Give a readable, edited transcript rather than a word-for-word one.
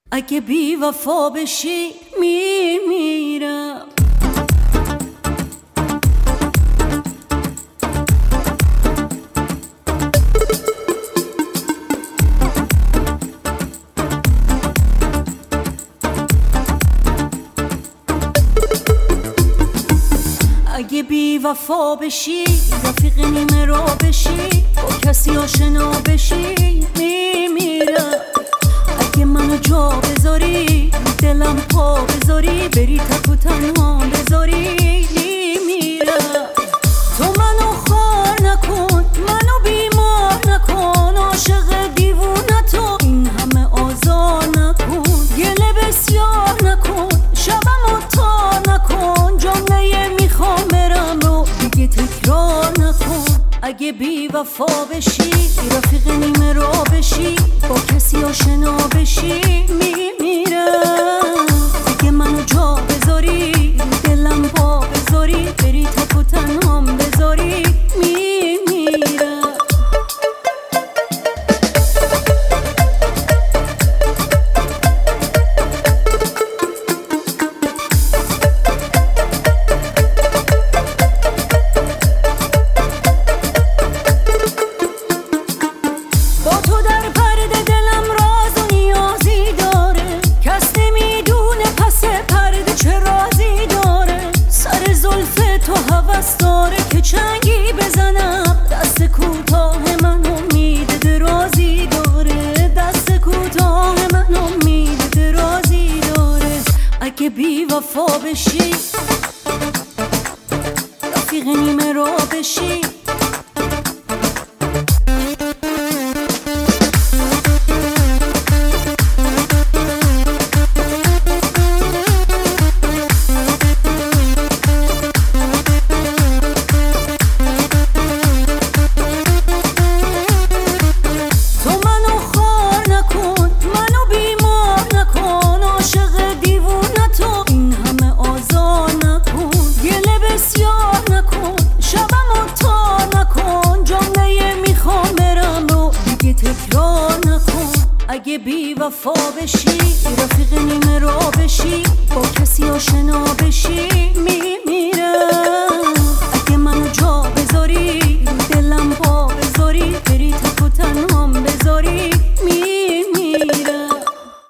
اگه بی وفا بشی میمیرم. اگه بی وفا بشی رفیق نیمه رو بشی با کسی آشنا بشی میمیرم. اگه منو جا بذاری دلم پا بذاری بری تک و تنها بذاری میمیرم. تو منو خار نکن منو بیمار نکن عاشق دیوونه تو این همه آزار نکن گله بسیار نکن شبمو تار نکن جمله میخوام برم رو دیگه تکرار نکن. اگه بی وفا بشی رفیق نیمه رو بشی با کسی آشنا بشی میمیرم. اگه منو جا بذاری دلم پا بذاری بری تک و تنهام بذاری میمیرم. با تو در پرده دلم راز و نیازی داره کس نمیدونه پس پرده چه رازی داره. سر زلف تو هوس داره که چنگی بزنم دست کوتاه من امید درازی داره دست کوتاه من امید درازی داره. اگه بی وفا بشی رفیق نیمه رو بشی تکرار نکن. اگه بی وفا بشی رفیق نیمه رو بشی با کسی آشنا بشی